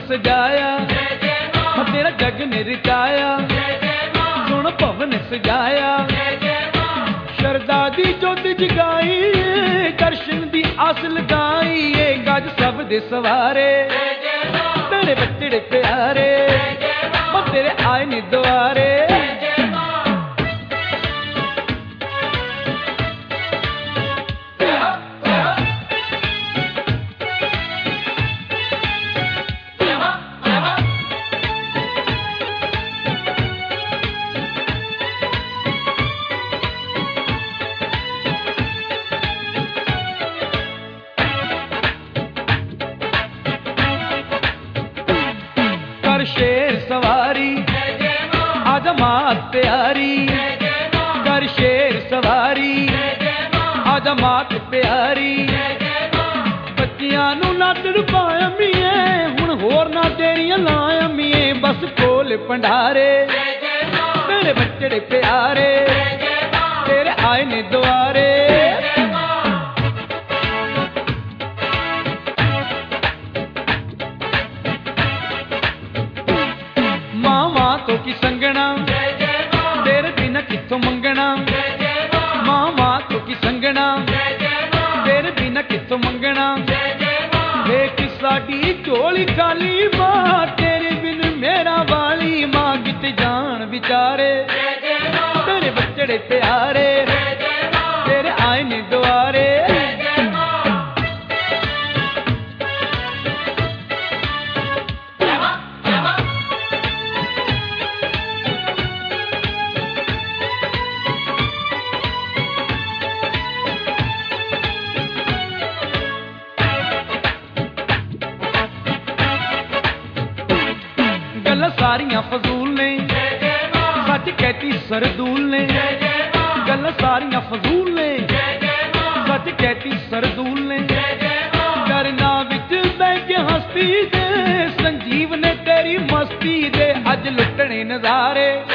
सजाया तेरा जग ने रचाया सुन भवन सजाया शरदा दी जोत जगाई दर्शन दी आस लगाई गज सब दे सवारे तेरे बच्चे प्यारे तेरे आए ने द्वारे शेर सवारी आजा मात प्यारी कर शेर सवारी आजा मात प्यारी बच्चियां नू नच पाया मीए हुण होर ना तेरियां लाया मीए बस कोल भंडारे तेरे बच्चे प्यारे तेरे आए ने द्वारे तो की संगना तेरे बिना किथों मंगना मामा तो की संगना तेरे बिना किथों मंगना देख साडी झोली खाली मां तेरे बिन मेरा वाली मां किते जान विचारे तेरे बच्चे प्यारे तेरे आए ने द्वारे गल्लां सारियां फजूल ने सच कहती सरदूल ने गल्लां सारियां फजूल ने सच कहती सरदूल ने करना विच बैठ हस्ती दे संजीव ने तेरी मस्ती दे अज लुटने नजारे